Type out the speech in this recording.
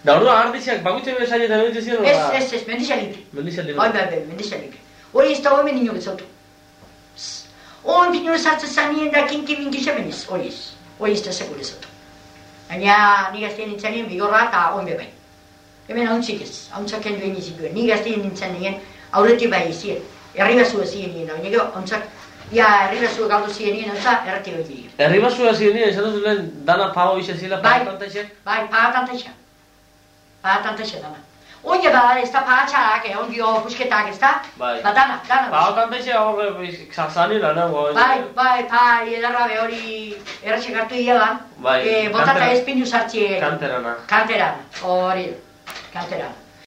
Da orduan arditxak bakutzen bere saietan egitzen ziren? Ez, mendixalik. Mendixalik. Hori ez da hori mendino betzautu. Hori pino sartzen zanien da kinki-minki zemeniz, hori ez. Hori ez da segur ezautu. Baina ni gaztien nintzen nien bigorra eta hori bebain. Hemen hauntzik ez, hauntzak kendu egin zituen. Ni gaztien nintzen nien aurretik bai izien. Herribazu ez ziren nien, baina hauntzak, herribazu galdu ziren nien, hauntza erratiko egin. Herribazu ez ziren nien, esatu zuen dana pago ize zila pagatantaixe? Bai, pagatantaixe. Pagatantaixe dana. Oie bada, ez da pagatxarak, ondio pusketak, ez da? Bai. Ba dana. Pagatantaixe horre zanila, nago? Bai, edarra be hori erratxek hartu ialan. Bai. Botata ez pinu sartxie. Kanterana. Kanterana, hori. Kanterana.